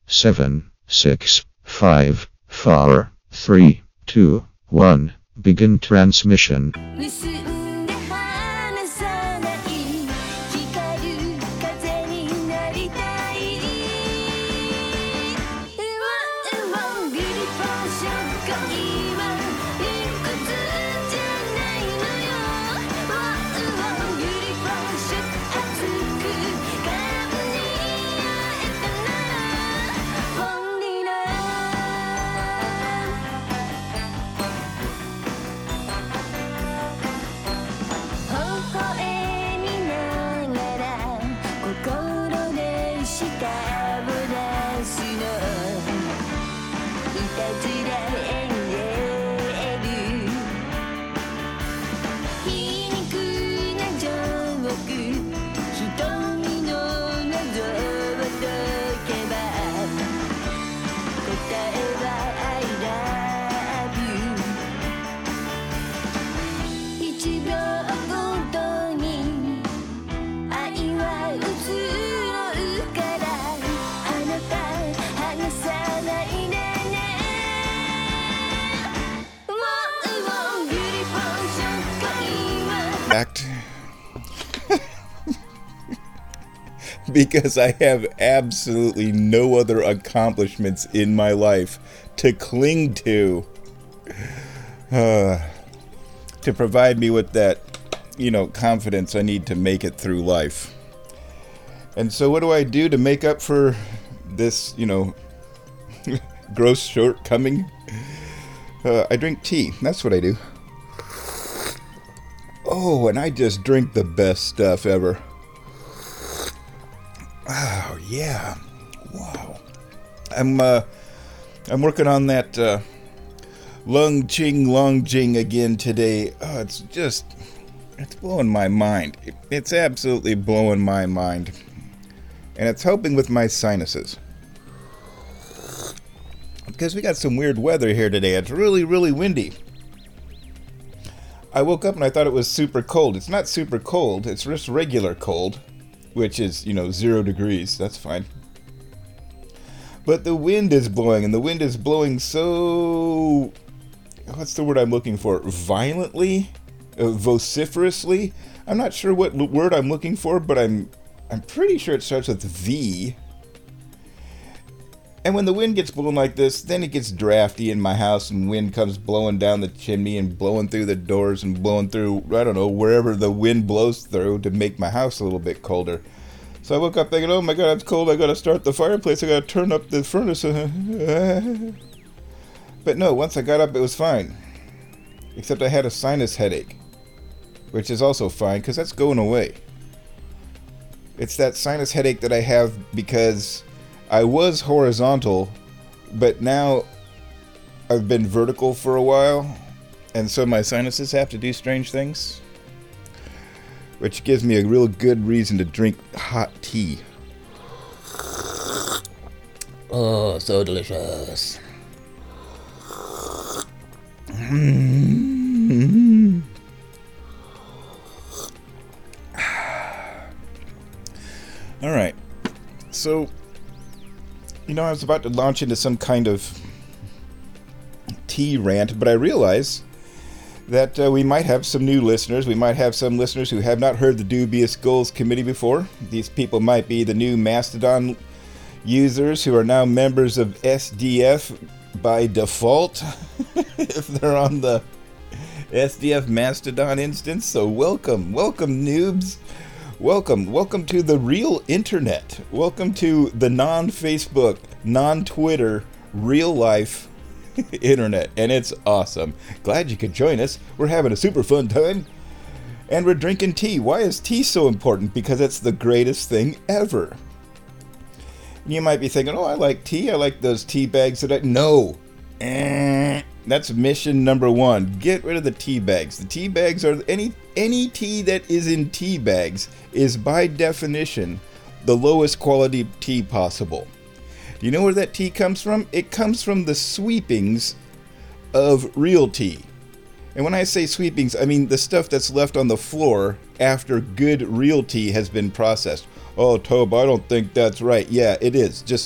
7, 6, 5, 4, 3, 2, 1. Begin transmission. 結んで離さない光る風になりたい One beautiful shot が今理屈じゃないのよ One beautiful shot 熱く感じ合えたら Only love微笑みながら心でしたブラシのいたずらエンジェル皮肉なジョーク瞳の謎を解けば答えは I love you 1秒ごとに愛は移ろうからあなた離さないでね One beautiful shot が今 Act. Because I have absolutely no other accomplishments in my life to cling to provide me with that, confidence I need to make it through life. And so what do I do to make up for this, gross shortcoming? I drink tea. That's what I do. Oh, and I just drink the best stuff ever. Oh, yeah. Wow. I'm working on that Longjing again today. Oh, it's blowing my mind. It's absolutely blowing my mind. And it's helping with my sinuses. Because we got some weird weather here today. It's really, really windy. I woke up and I thought it was super cold. It's not super cold. It's just regular cold. Which is, 0 degrees. That's fine. But the wind is blowing. And the wind is blowing so... What's the word I'm looking for? Violently? Vociferously? I'm not sure what word I'm looking for, but I'm pretty sure it starts with V. And when the wind gets blowing like this, then it gets drafty in my house, and wind comes blowing down the chimney and blowing through the doors and blowing through, I don't know, wherever the wind blows through to make my house a little bit colder. So I woke up thinking, oh my god, it's cold, I gotta start the fireplace, I gotta turn up the furnace. But no, once I got up, it was fine. Except I had a sinus headache, which is also fine, because that's going away. It's that sinus headache that I have because I was horizontal, but now I've been vertical for a while, and so my sinuses have to do strange things, which gives me a real good reason to drink hot tea. Oh, so delicious. All right, so I was about to launch into some kind of tea rant, but I realize that we might have some new listeners. We might have some listeners who have not heard the Dubious Goals Committee before. These people might be the new Mastodon users who are now members of SDF by default, if they're on the SDF Mastodon instance. So welcome noobs. Welcome to the real internet. Welcome to the non-Facebook, non-Twitter, real life internet. And it's awesome. Glad you could join us. We're having a super fun time. And we're drinking tea. Why is tea so important? Because it's the greatest thing ever. You might be thinking, oh, I like tea. I like those tea bags that No. That's mission number 1. Get rid of the tea bags. The tea bags are any tea that is in tea bags is by definition the lowest quality tea possible. Do you know where that tea comes from? It comes from the sweepings of real tea. And when I say sweepings, I mean the stuff that's left on the floor after good real tea has been processed. Oh, Tobe, I don't think that's right. Yeah, it is. Just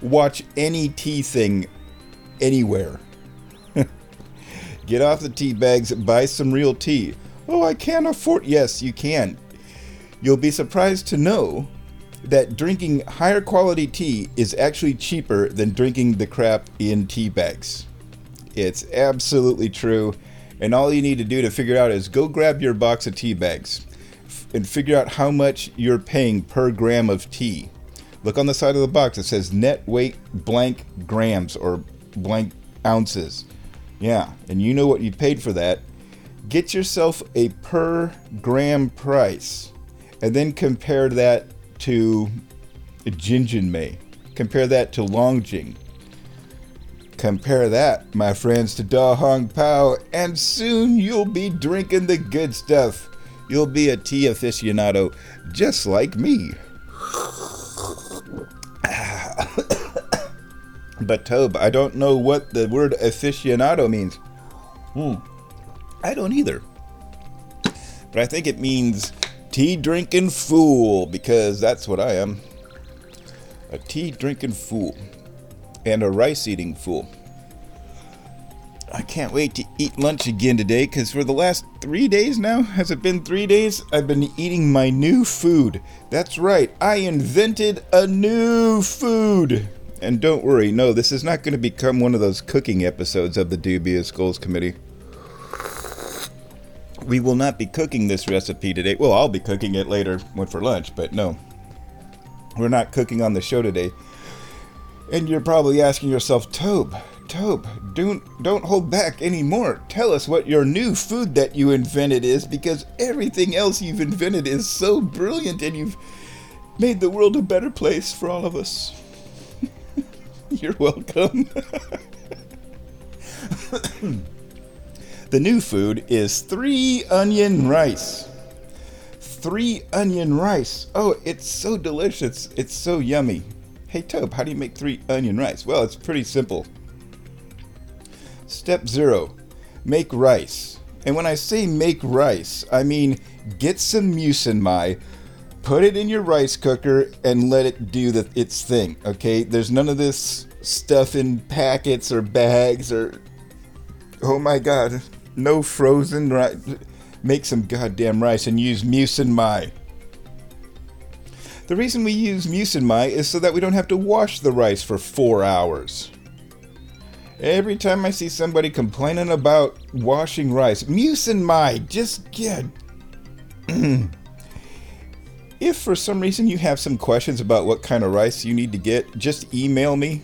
watch any tea thing anywhere. Get off the tea bags, buy some real tea. Oh, I can't afford... Yes, you can. You'll be surprised to know that drinking higher quality tea is actually cheaper than drinking the crap in tea bags. It's absolutely true. And all you need to do to figure out is go grab your box of tea bags and figure out how much you're paying per gram of tea. Look on the side of the box. It says net weight blank grams or blank ounces. Yeah, and you know what you paid for that. Get yourself a per gram price and then compare that to Jinjinmei. Compare that to Longjing. Compare that, my friends, to Da Hong Pao, and soon you'll be drinking the good stuff. You'll be a tea aficionado just like me. But Tobe, I don't know what the word aficionado means. I don't either. But I think it means tea drinking fool, because that's what I am. A tea drinking fool. And a rice eating fool. I can't wait to eat lunch again today, because for the last 3 days now, has it been 3 days? I've been eating my new food. That's right, I invented a new food. And don't worry, no, this is not going to become one of those cooking episodes of the Dubious Goals Committee. We will not be cooking this recipe today. Well, I'll be cooking it later for lunch, but no. We're not cooking on the show today. And you're probably asking yourself, Tobe, don't hold back anymore. Tell us what your new food that you invented is, because everything else you've invented is so brilliant and you've made the world a better place for all of us. You're welcome. The new food is 3 onion rice. 3 onion rice. Oh, it's so delicious. It's so yummy. Hey, Tobe, how do you make 3 onion rice? Well, it's pretty simple. Step 0, make rice. And when I say make rice, I mean get some musenmai, put it in your rice cooker, and let it do its thing, okay? There's none of this stuff in packets or bags or... Oh my god, no frozen rice. Make some goddamn rice and use musenmai. The reason we use musenmai is so that we don't have to wash the rice for 4 hours. Every time I see somebody complaining about washing rice, musenmai, just get... If for some reason you have some questions about what kind of rice you need to get, just email me.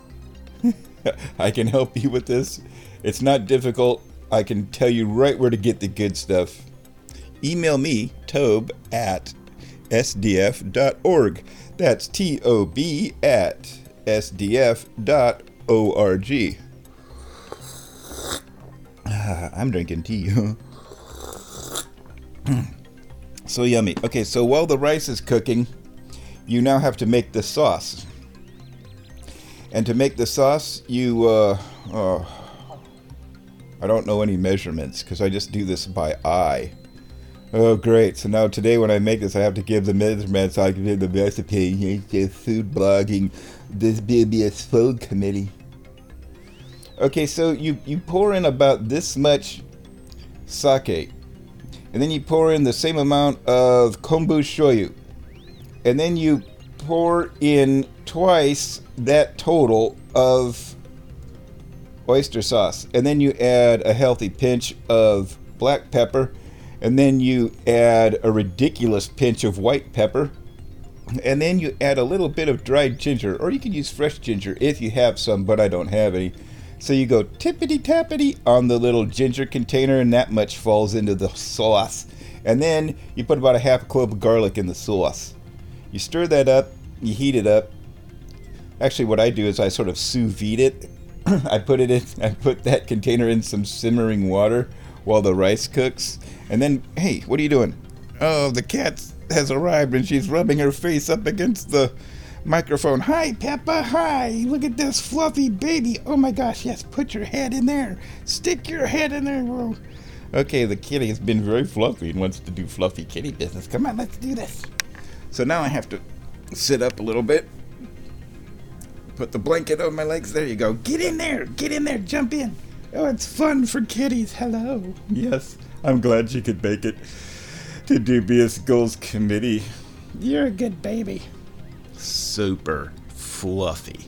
I can help you with this. It's not difficult. I can tell you right where to get the good stuff. Email me, Tobe, at sdf.org. That's Tob at sdf.org. I'm drinking tea. So yummy. Okay, so while the rice is cooking, you now have to make the sauce. And to make the sauce, you, I don't know any measurements, because I just do this by eye. Oh, great. So now today when I make this, I have to give the measurements. I can give the recipe. Food blogging. This Dubious Food Committee. Okay, so you pour in about this much sake. And then you pour in the same amount of kombu shoyu. And then you pour in twice that total of oyster sauce. And then you add a healthy pinch of black pepper. And then you add a ridiculous pinch of white pepper. And then you add a little bit of dried ginger. Or you can use fresh ginger if you have some, but I don't have any. So you go tippity-tappity on the little ginger container, and that much falls into the sauce. And then you put about a half a clove of garlic in the sauce. You stir that up, you heat it up. Actually, what I do is I sort of sous vide it. I put that container in some simmering water while the rice cooks. And then, hey, what are you doing? Oh, the cat has arrived and she's rubbing her face up against the microphone. Hi, Peppa. Hi. Look at this fluffy baby. Oh my gosh, yes. Put your head in there. Stick your head in there, bro. Okay, the kitty has been very fluffy and wants to do fluffy kitty business. Come on, let's do this. So now I have to sit up a little bit. Put the blanket on my legs. There you go. Get in there. Get in there. Jump in. Oh, it's fun for kitties. Hello. Yes, I'm glad you could make it to Dubious Goals Committee. You're a good baby. Super fluffy.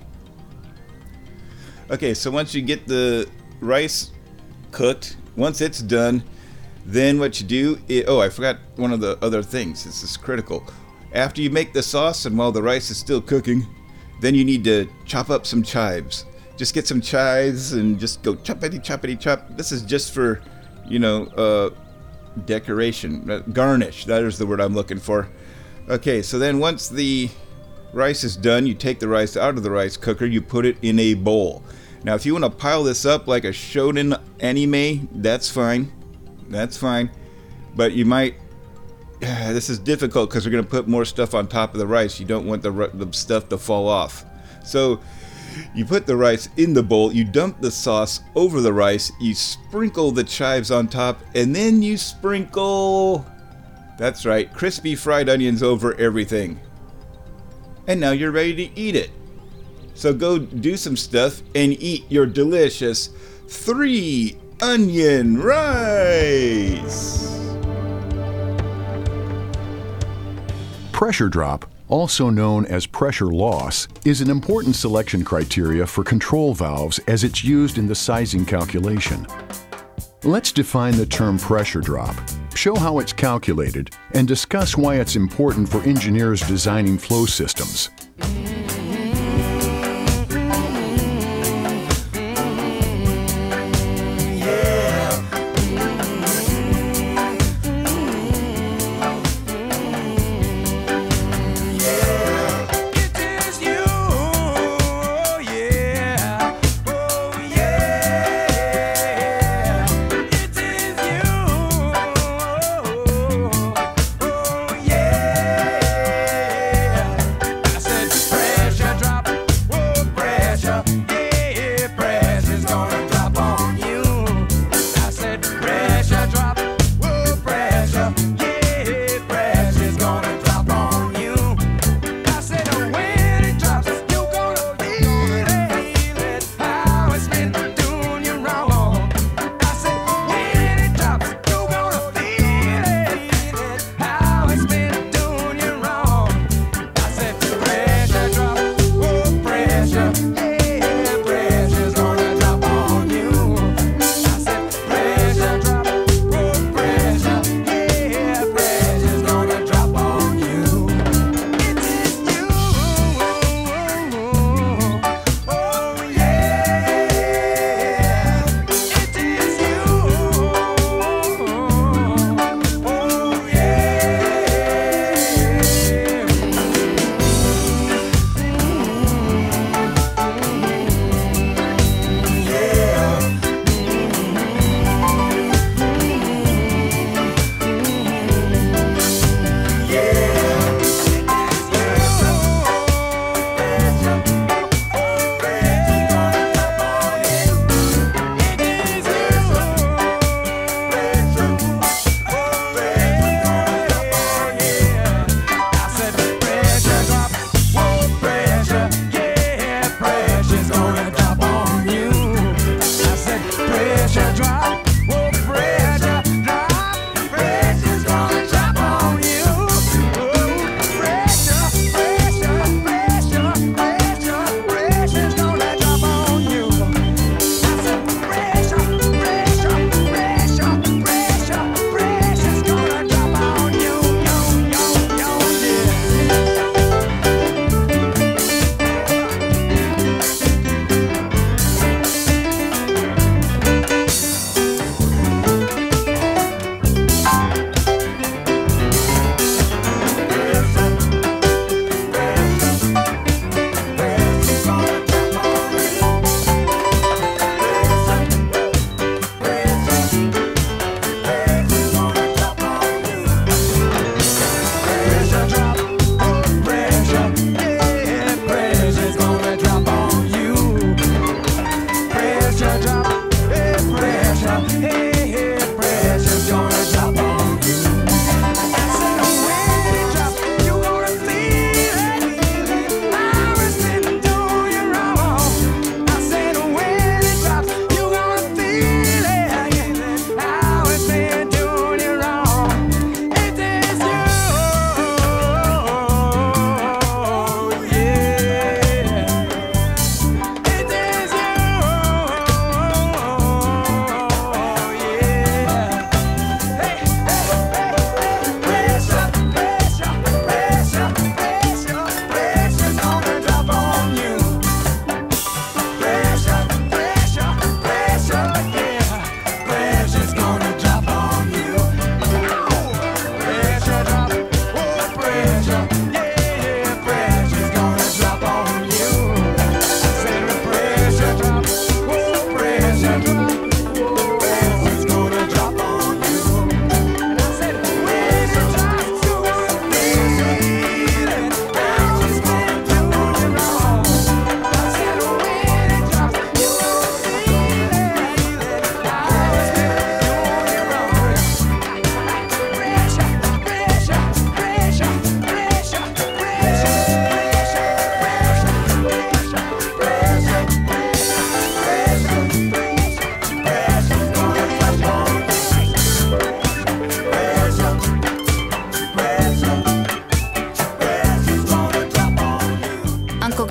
Okay, so once you get the rice cooked, once it's done, then what you do is, I forgot one of the other things. This is critical. After you make the sauce and while the rice is still cooking, then you need to chop up some chives. Just get some chives and just go choppity choppity chop. This is just for, decoration, garnish. That is the word I'm looking for. Okay, so then once the rice is done, you take the rice out of the rice cooker, you put it in a bowl. Now, if you want to pile this up like a shonen anime, that's fine. That's fine. But you might... this is difficult because we're going to put more stuff on top of the rice. You don't want the stuff to fall off. So you put the rice in the bowl, you dump the sauce over the rice, you sprinkle the chives on top, and then you sprinkle... That's right, crispy fried onions over everything. And now you're ready to eat it. So go do some stuff and eat your delicious 3-onion rice. Pressure drop, also known as pressure loss, is an important selection criteria for control valves as it's used in the sizing calculation. Let's define the term pressure drop, show how it's calculated, and discuss why it's important for engineers designing flow systems.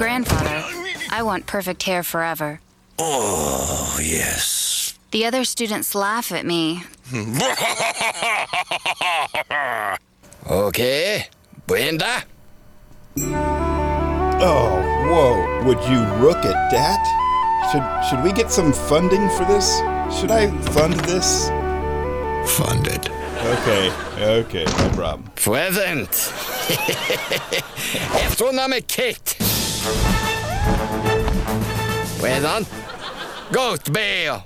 Grandfather, I want perfect hair forever. Oh, yes. The other students laugh at me. Okay, Brenda? Oh, whoa. Would you look at that? Should we get some funding for this? Should I fund this? Funded. Okay, no problem. Present. Astronomic kit. Present. Ghost Bear.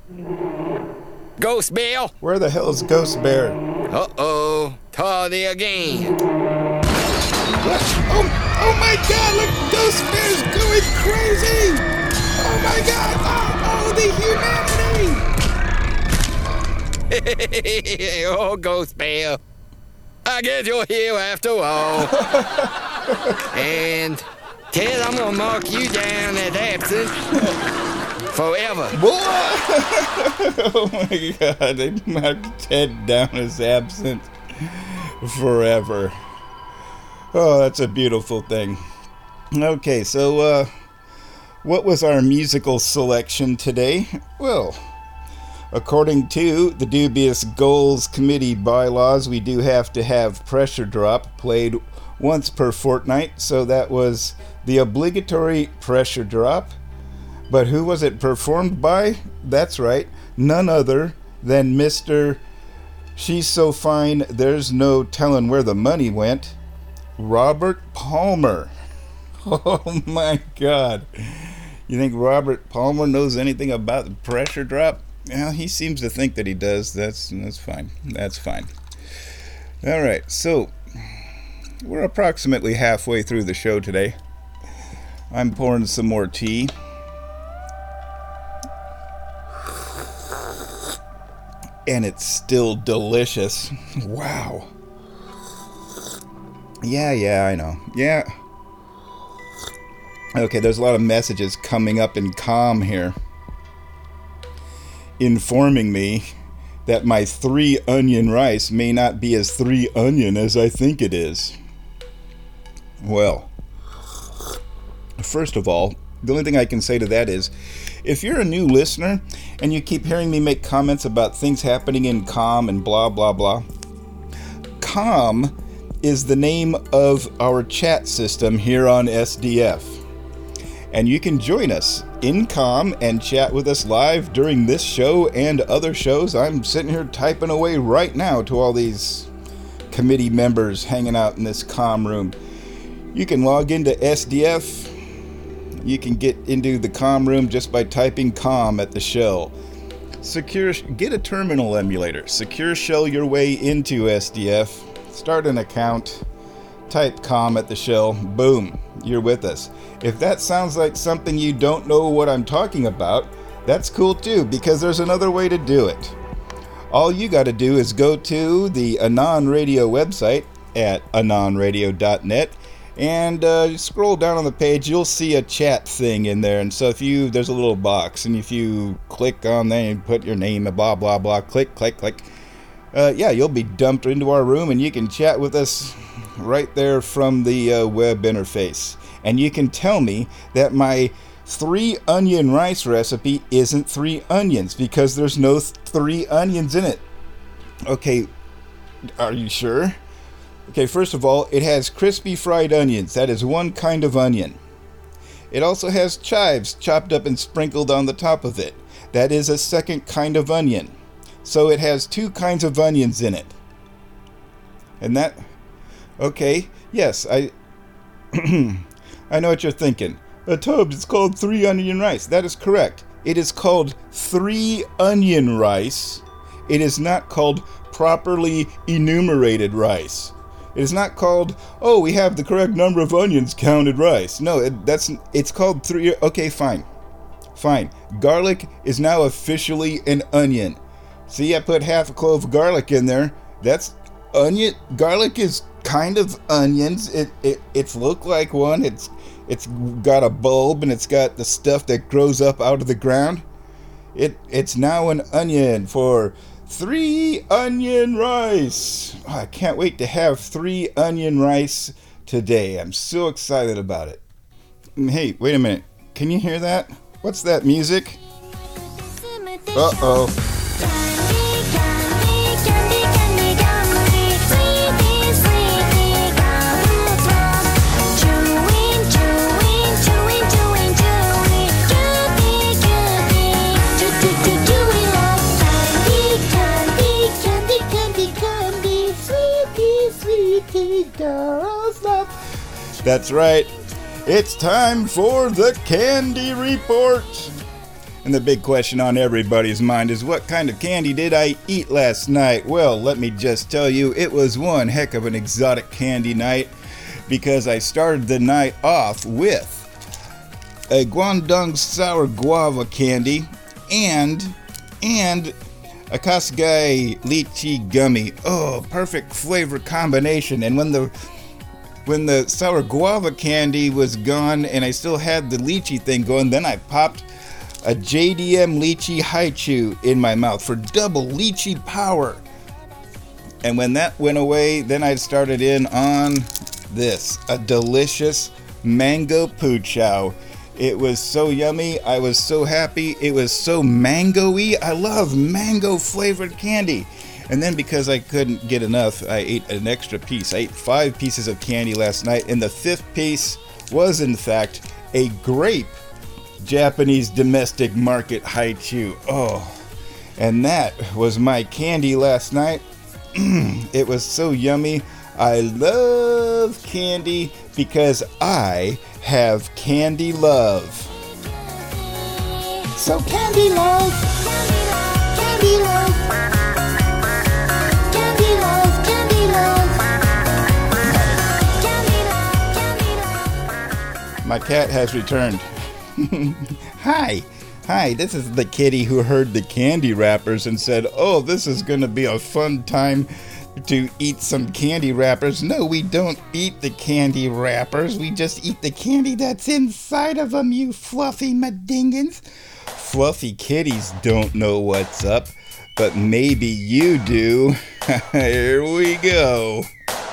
Ghost Bear. Where the hell is Ghost Bear? Uh-oh. Tardy again. What? Oh my god, look, Ghost Bear's going crazy! Oh my god, oh, the humanity! Oh, Ghost Bear. I guess you're here after all. And Ted, I'm gonna mark you down as absent forever. Oh my god, they marked Ted down as absent forever. Oh, that's a beautiful thing. Okay, so, what was our musical selection today? Well, according to the Dubious Goals Committee bylaws, we do have to have Pressure Drop played once per fortnight, so that was the obligatory Pressure Drop. But who was it performed by? That's right, none other than Mr. She's So Fine, There's No Telling Where the Money Went, Robert Palmer. Oh my god. You think Robert Palmer knows anything about the Pressure Drop? Well, he seems to think that he does. That's fine. That's fine. All right, so we're approximately halfway through the show today. I'm pouring some more tea. And it's still delicious. Wow. Yeah, I know. Yeah. Okay, there's a lot of messages coming up in Calm here, informing me that my 3 onion rice may not be as 3 onion as I think it is. Well, first of all, the only thing I can say to that is, if you're a new listener and you keep hearing me make comments about things happening in Calm and blah, blah, blah, Calm is the name of our chat system here on SDF. And you can join us in Calm and chat with us live during this show and other shows. I'm sitting here typing away right now to all these committee members hanging out in this Calm room. You can log into SDF. You can get into the Calm room just by typing Calm at the shell. Get a terminal emulator. Secure shell your way into SDF. Start an account. Type Calm at the shell. Boom. You're with us. If that sounds like something you don't know what I'm talking about, that's cool too, because there's another way to do it. All you got to do is go to the Anon Radio website at anonradio.net and scroll down on the page. You'll see a chat thing in there, and so there's a little box, and if you click on there and put your name and blah blah blah, click, you'll be dumped into our room, and you can chat with us right there from the web interface. And you can tell me that my 3 onion rice recipe isn't 3 onions, because there's no 3 onions in it. Okay, are you sure? Okay, first of all, it has crispy fried onions. That is one kind of onion. It also has chives chopped up and sprinkled on the top of it. That is a second kind of onion. So it has 2 kinds of onions in it. And that... Okay, yes, I know what you're thinking. Tubbs, it's called 3 onion rice. That is correct. It is called 3 onion rice. It is not called properly enumerated rice. It is not called, oh, we have the correct number of onions counted rice. No, it's called 3. Okay, fine. Garlic is now officially an onion. See, I put half a clove of garlic in there. That's onion. Garlic is kind of onions. It's look like one. It's got a bulb, and it's got the stuff that grows up out of the ground. It's now an onion for 3 onion rice. Oh, I can't wait to have 3 onion rice today. I'm so excited about it. Hey, wait a minute. Can you hear that? What's that music? Uh-oh. That's right. It's time for the Candy Report. And the big question on everybody's mind is, what kind of candy did I eat last night? Well, let me just tell you, it was one heck of an exotic candy night, because I started the night off with a Guangdong sour guava candy and a Kasgai lychee gummy. Oh, perfect flavor combination. And when the sour guava candy was gone and I still had the lychee thing going, then I popped a JDM lychee haichu in my mouth for double lychee power. And when that went away, then I started in on this, a delicious mango poo chow. It was so yummy. I was so happy. It was so mango-y. I love mango flavored candy. And then because I couldn't get enough, I ate an extra piece. I ate 5 pieces of candy last night, and the 5th piece was in fact a grape Japanese domestic market haichu. Oh, and that was my candy last night. It was so yummy. I love candy because I have candy love. So candy love, candy love, candy love, candy love, candy love. My cat has returned. Hi, this is the kitty who heard the candy wrappers and said, oh, this is going to be a fun time to eat some candy wrappers. No, we don't eat the candy wrappers. We just eat the candy that's inside of them, you fluffy madingans. Fluffy kitties don't know what's up, but maybe you do. Here we go.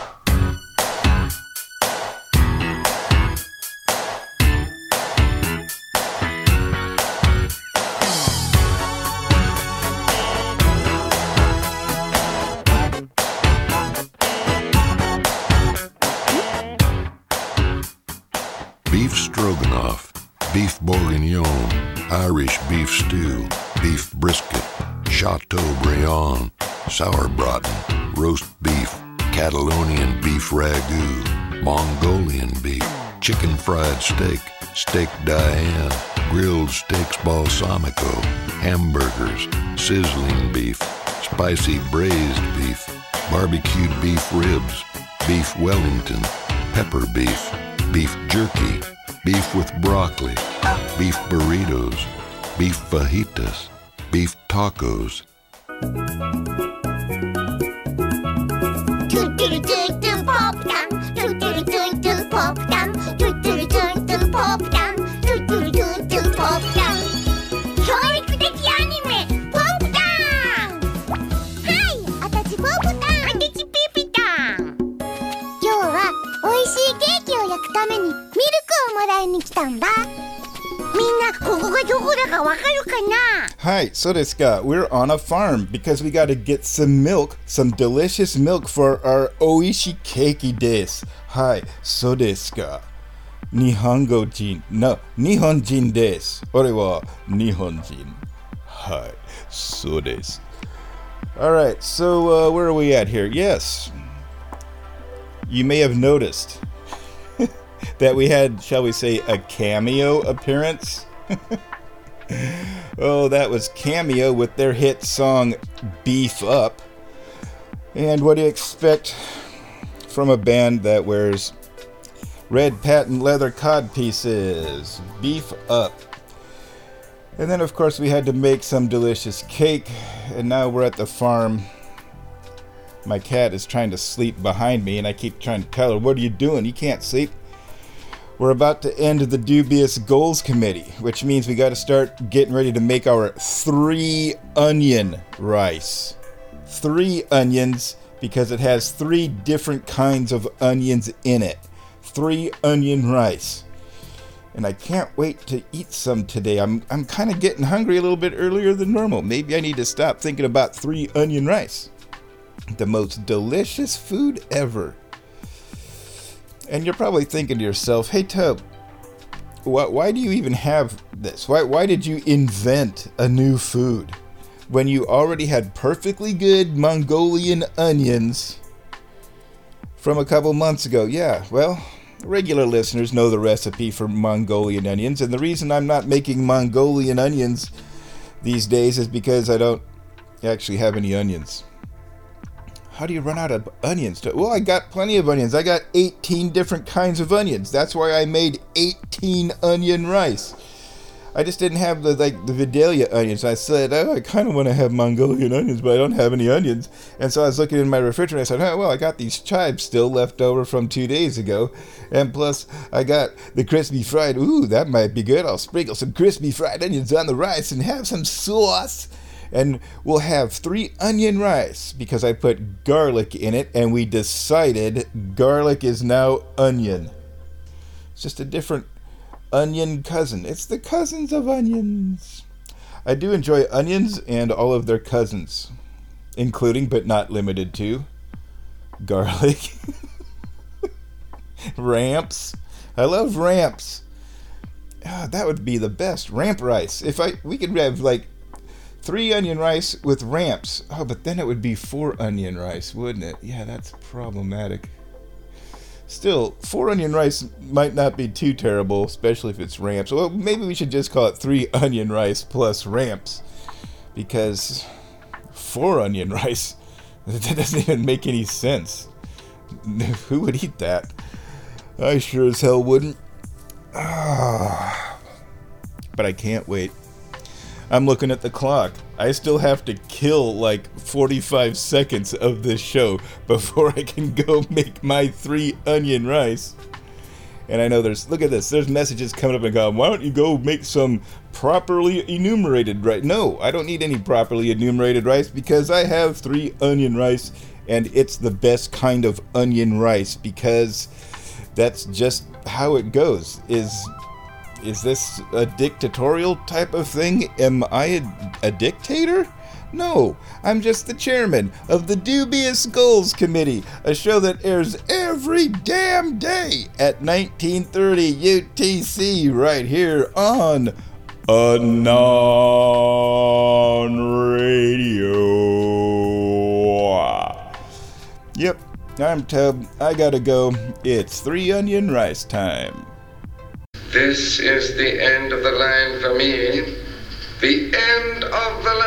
Beef stroganoff, beef bourguignon, Irish beef stew, beef brisket, Chateaubriand, sauerbraten, roast beef, Catalonian beef ragu, Mongolian beef, chicken fried steak, steak Diane, grilled steaks balsamico, hamburgers, sizzling beef, spicy braised beef, barbecued beef ribs, beef Wellington, pepper beef, beef jerky, beef with broccoli, beef burritos, beef fajitas, beef tacos. Hi, so desu ka. We're on a farm because we gotta get some milk, some delicious milk for our oishi keiki desu. Hi, so desu ka. Nihonjin desu. Ore wa Nihonjin. Hi, so desu. Alright, so where are we at here? Yes, you may have noticed that we had, shall we say, a cameo appearance. Oh, that was Cameo with their hit song Beef Up. And what do you expect from a band that wears red patent leather cod pieces? Beef Up. And then of course we had to make some delicious cake, and now we're at the farm. My cat is trying to sleep behind me, and I keep trying to tell her, what are you doing? You can't sleep. We're about to end the dubious goals committee, which means we got to start getting ready to make our 3 onion rice. 3 onions, because it has 3 different kinds of onions in it. 3 onion rice. and I can't wait to eat some today. I'm kind of getting hungry a little bit earlier than normal. Maybe I need to stop thinking about 3 onion rice. The most delicious food ever. And you're probably thinking to yourself, hey Tub, why do you even have this? Why did you invent a new food when you already had perfectly good Mongolian onions from a couple months ago? Yeah, well, regular listeners know the recipe for Mongolian onions, and the reason I'm not making Mongolian onions these days is because I don't actually have any onions. How do you run out of onions? Well, I got plenty of onions. I got 18 different kinds of onions. That's why I made 18 onion rice. I just didn't have the Vidalia onions. I said, oh, I kind of want to have Mongolian onions, but I don't have any onions. And so I was looking in my refrigerator. I said, oh, well, I got these chives still left over from 2 days ago. And plus, I got the crispy fried. Ooh, that might be good. I'll sprinkle some crispy fried onions on the rice and have some sauce. And we'll have 3 onion rice because I put garlic in it, and we decided garlic is now onion. It's just a different onion cousin. It's the cousins of onions. I do enjoy onions and all of their cousins, including but not limited to garlic, ramps. I love ramps. That would be the best. Ramp rice. We could have 3 onion rice with ramps. Oh, but then it would be 4 onion rice, wouldn't it? Yeah, that's problematic. Still, 4 onion rice might not be too terrible, especially if it's ramps. Well, maybe we should just call it 3 onion rice plus ramps. Because 4 onion rice, that doesn't even make any sense. Who would eat that? I sure as hell wouldn't. But I can't wait. I'm looking at the clock. I still have to kill 45 seconds of this show before I can go make my 3 onion rice. And I know look at this, there's messages coming up and going, why don't you go make some properly enumerated rice? No, I don't need any properly enumerated rice because I have 3 onion rice, and it's the best kind of onion rice because that's just how it goes. Is this a dictatorial type of thing? Am I a dictator? No, I'm just the chairman of the Dubious Goals Committee, a show that airs every damn day at 1930 UTC right here on Anon Radio. Yep, I'm Tub. I gotta go. It's 3 onion rice time. This is the end of the line for me. The end of the